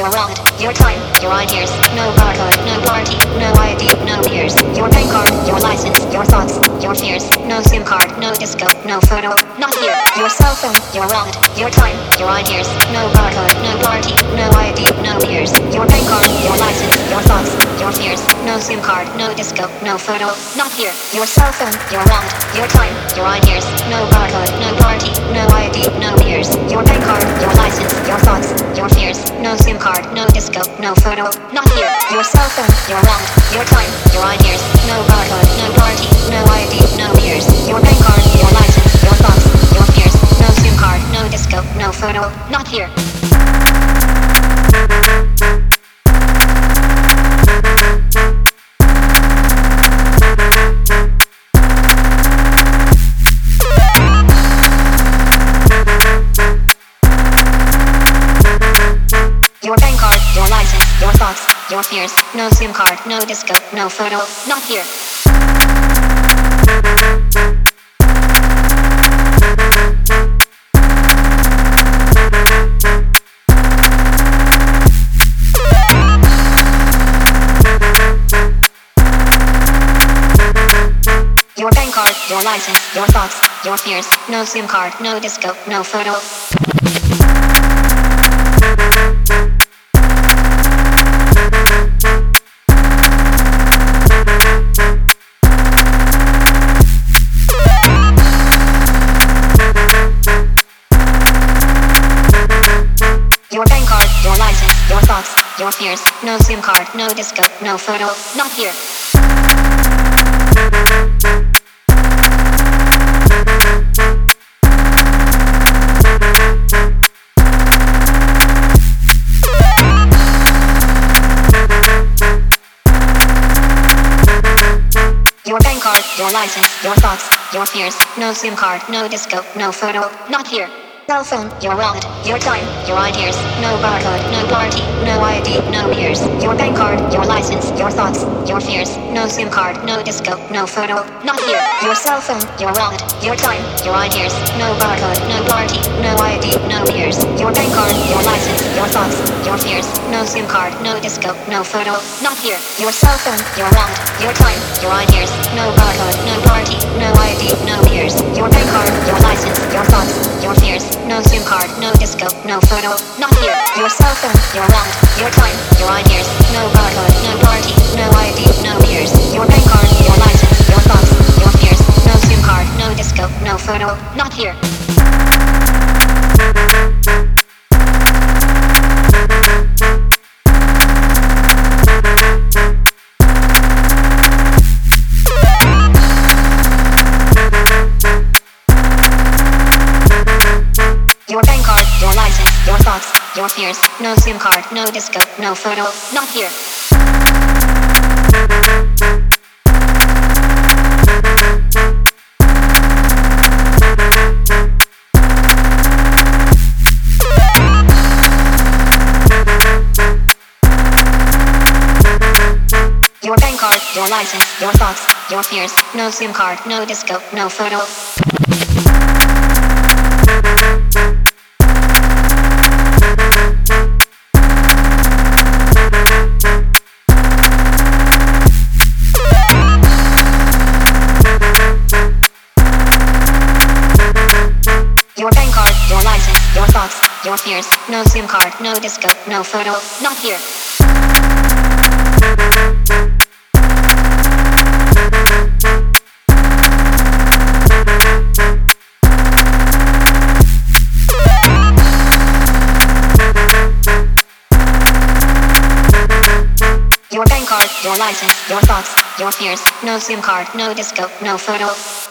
your wallet, your time, your ideas. No barcode, no party, no ID, no peers. Your bank card, your license, your thoughts, your fears. No SIM card, no disco, no photo, not here. Your cell phone, your wallet, your time, your ideas. No barcode, no party, no ID, no peers. Your bank card, your license, your thoughts, your fears. No SIM card, no disco, no photo, not here. Your cell phone, your wallet, your time, your ideas. No barcode, no party, no ID, no peers. Your bank card, your license, your thoughts, your fears. No SIM card, no disco, no photo, not here. Your cell phone, your wallet, your time, your ideas. No barcode, no party, no ID, no peers. Your bank card, your license, your thoughts, your fears. No SIM card, no disco, no photo, not here. Your bank card, your license, your thoughts, your fears. No SIM card, no disco, no photo, not here. Your bank card, your license, your thoughts, your fears. No SIM card, no disco, no photo. Your bank card, your license, your thoughts, your fears. No SIM card, no disco, no photo, not here. Your bank card, your license, your thoughts, your fears. No SIM card, no disco, no photo, not here. Cell phone, your wallet, your time, your ideas. No barcode, no party, no ID, no peers. Your bank card, your license, your thoughts, your fears. No SIM card, no disco, no photo, not here. Your cell phone, your wallet, your time, your ideas. No barcode, no party, no ID, no peers. Your bank card, your license, your thoughts, your fears. No SIM card, no disco, no photo, not here. Your cell phone, your wallet, your time, your ideas. No barcode, no party, no ID, no peers. Your bank card, your license, your thoughts, your fears. No SIM card, no disco, no photo, not here. Your cell phone, your wallet, your time, your ideas. No barcode, no party, no ID, no peers. Your bank card, your license, your thoughts, your fears. No SIM card, no disco, no photo, not here. Your bank card, your license, your thoughts, your fears. No SIM card, no disco, no photo, not here. Your bank card, your license, your thoughts, your fears. No SIM card, no disco, no photo. Your bank card, your license, your thoughts, your fears. No SIM card, no disco, no photo, not here. Your bank card, your license, your thoughts, your fears. No SIM card, no disco, no photo.